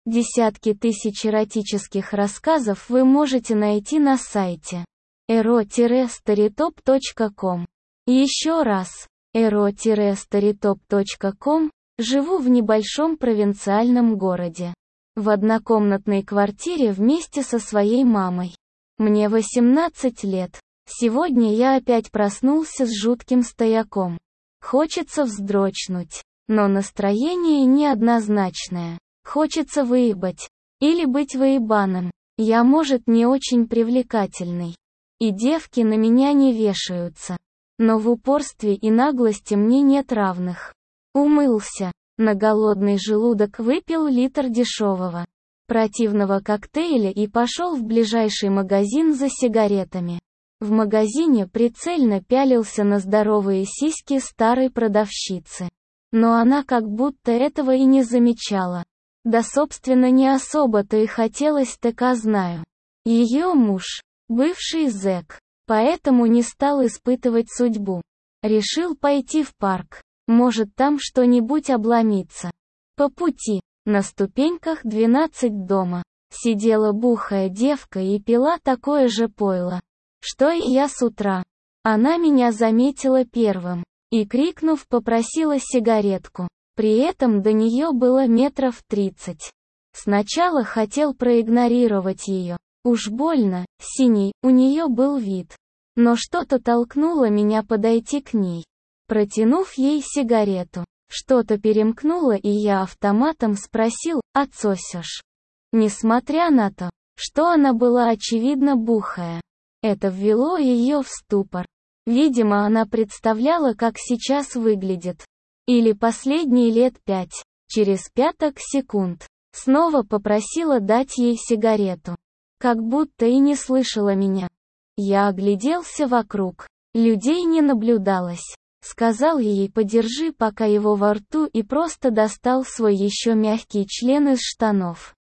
Десятки тысяч эротических рассказов вы можете найти на сайте ero-storytop.com. Еще раз, ero-storytop.com. Живу в небольшом провинциальном городе. В однокомнатной квартире вместе со своей мамой. Мне 18 лет. Сегодня я опять проснулся с жутким стояком. Хочется вздрочнуть, но настроение неоднозначное. Хочется выебать. Или быть выебаным. Я, может, не очень привлекательный. И девки на меня не вешаются. Но в упорстве и наглости мне нет равных. Умылся. На голодный желудок выпил литр дешевого, противного коктейля и пошел в ближайший магазин за сигаретами. В магазине прицельно пялился на здоровые сиськи старой продавщицы. Но она как будто этого и не замечала. Да собственно не особо-то и хотелось, так знаю. Ее муж, бывший зэк, поэтому не стал испытывать судьбу. Решил пойти в парк. Может, там что-нибудь обломится. По пути, на ступеньках 12 дома, сидела бухая девка и пила такое же пойло, что и я с утра. Она меня заметила первым, и, крикнув, попросила сигаретку. При этом до нее было метров 30. Сначала хотел проигнорировать ее. Уж больно, синий, у нее был вид. Но что-то толкнуло меня подойти к ней. Протянув ей сигарету, что-то перемкнуло, и я автоматом спросил: «Отсосешь?» Несмотря на то, что она была очевидно бухая, это ввело ее в ступор. Видимо, она представляла, как сейчас выглядит. Или последние лет 5. Через пяток секунд. Снова попросила дать ей сигарету. Как будто и не слышала меня. Я огляделся вокруг. Людей не наблюдалось. Сказал ей: «Подержи пока его во рту», и просто достал свой еще мягкий член из штанов.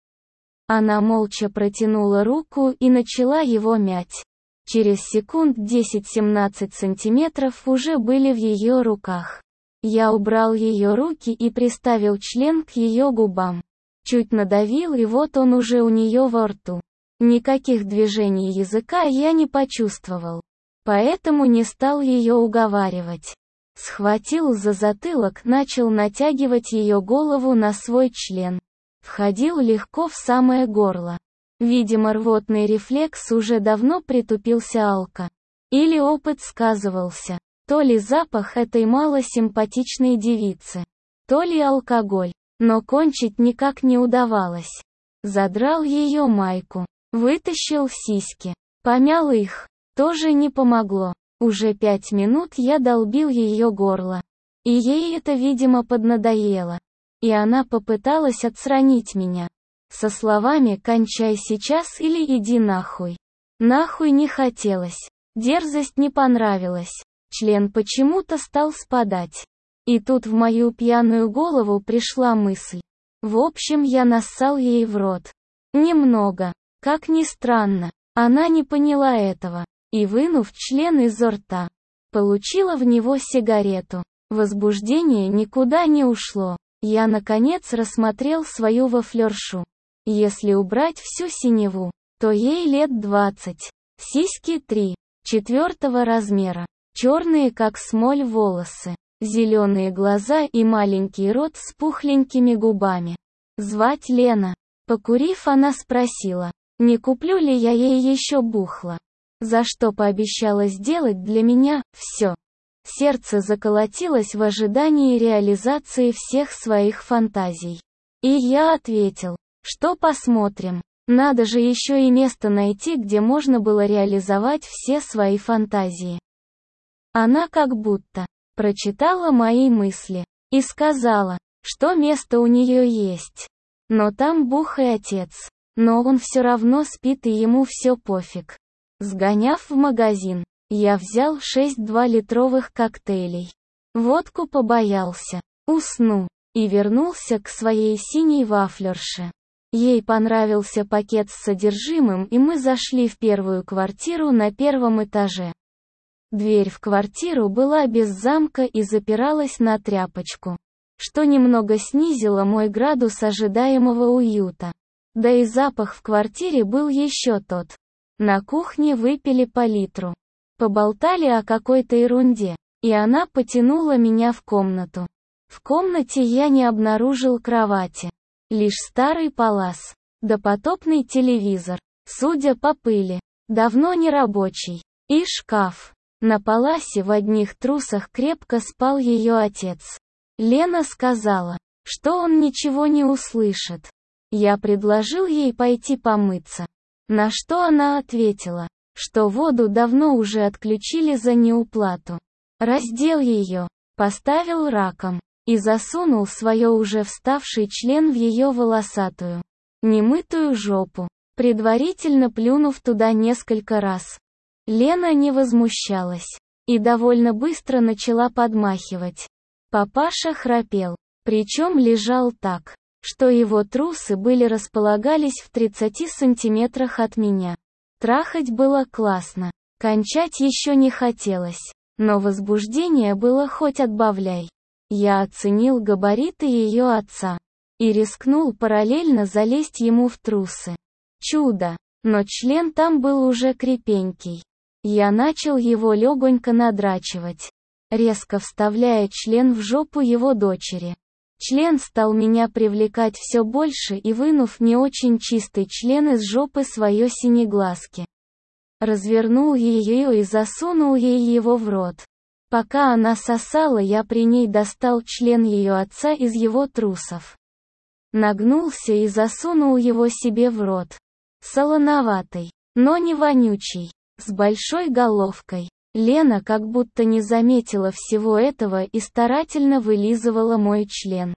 Она молча протянула руку и начала его мять. Через секунд 10-17 сантиметров уже были в ее руках. Я убрал ее руки и приставил член к ее губам. Чуть надавил, и вот он уже у нее во рту. Никаких движений языка я не почувствовал. Поэтому не стал ее уговаривать. Схватил за затылок, начал натягивать ее голову на свой член. Входил легко в самое горло. Видимо, рвотный рефлекс уже давно притупился алко. Или опыт сказывался. То ли запах этой малосимпатичной девицы, то ли алкоголь. Но кончить никак не удавалось. Задрал ее майку. Вытащил сиськи. Помял их. Тоже не помогло. Уже 5 минут я долбил ее горло. И ей это, видимо, поднадоело. И она попыталась отстранить меня. Со словами: «Кончай сейчас или иди нахуй». Нахуй не хотелось. Дерзость не понравилась. Член почему-то стал спадать. И тут в мою пьяную голову пришла мысль. В общем, я нассал ей в рот. Немного. Как ни странно, она не поняла этого. И, вынув член изо рта, получила в него сигарету. Возбуждение никуда не ушло. Я наконец рассмотрел свою вафлершу. Если убрать всю синеву, то ей лет 20. Сиськи 3, 4 размера. Черные как смоль волосы. Зеленые глаза и маленький рот с пухленькими губами. Звать Лена. Покурив, она спросила, не куплю ли я ей еще бухла. За что пообещала сделать для меня все. Сердце заколотилось в ожидании реализации всех своих фантазий. И я ответил, что посмотрим. Надо же еще и место найти, где можно было реализовать все свои фантазии. Она как будто прочитала мои мысли и сказала, что место у нее есть. Но там бухой отец. Но он все равно спит, и ему все пофиг. Сгоняв в магазин, я взял 6 2-литровых коктейлей. Водку побоялся. Усну. И вернулся к своей синей вафлерше. Ей понравился пакет с содержимым, и мы зашли в первую квартиру на 1-м этаже. Дверь в квартиру была без замка и запиралась на тряпочку. что немного снизило мой градус ожидаемого уюта. Да и запах в квартире был еще тот. На кухне выпили по литру. Поболтали о какой-то ерунде, и она потянула меня в комнату. В комнате я не обнаружил кровати. Лишь старый палас, допотопный телевизор, судя по пыли, давно не рабочий, и шкаф. На паласе в одних трусах крепко спал ее отец. Лена сказала, что он ничего не услышит. Я предложил ей пойти помыться. На что она ответила, что воду давно уже отключили за неуплату. Раздел ее, поставил раком и засунул свое уже вставший член в ее волосатую, немытую жопу, предварительно плюнув туда несколько раз. Лена не возмущалась и довольно быстро начала подмахивать. Папаша храпел, причем лежал так, что его трусы располагались в 30 сантиметрах от меня. Трахать было классно, кончать еще не хотелось, но возбуждение было хоть отбавляй. Я оценил габариты ее отца и рискнул параллельно залезть ему в трусы. Чудо, но член там был уже крепенький. Я начал его легонько надрачивать, резко вставляя член в жопу его дочери. Член стал меня привлекать все больше и, вынув не очень чистый член из жопы своей синеглазки, развернул ее и засунул ей его в рот. Пока она сосала, я при ней достал член ее отца из его трусов. Нагнулся и засунул его себе в рот. Солоноватый, но не вонючий, с большой головкой. Лена как будто не заметила всего этого и старательно вылизывала мой член.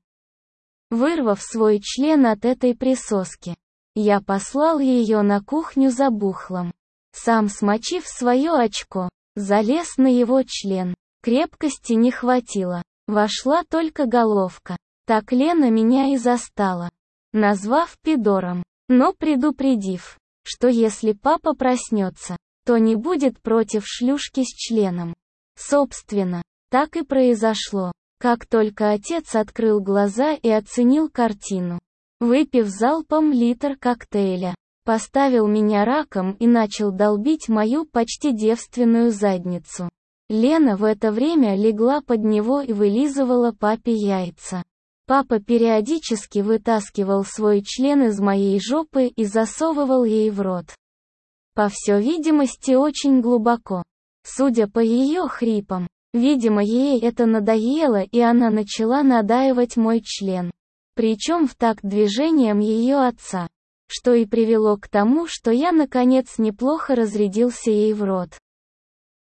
Вырвав свой член от этой присоски, я послал ее на кухню за бухлом. Сам, смочив свое очко, залез на его член. Крепкости не хватило, вошла только головка. Так Лена меня и застала, назвав пидором, но предупредив, что если папа проснется, то не будет против шлюшки с членом. Собственно, так и произошло. Как только отец открыл глаза и оценил картину, выпив залпом литр коктейля, поставил меня раком и начал долбить мою почти девственную задницу. Лена в это время легла под него и вылизывала папе яйца. Папа периодически вытаскивал свой член из моей жопы и засовывал ей в рот. По всей видимости, очень глубоко. Судя по ее хрипам, видимо, ей это надоело, и она начала надаивать мой член. Причем в такт движением ее отца. Что и привело к тому, что я наконец неплохо разрядился ей в рот.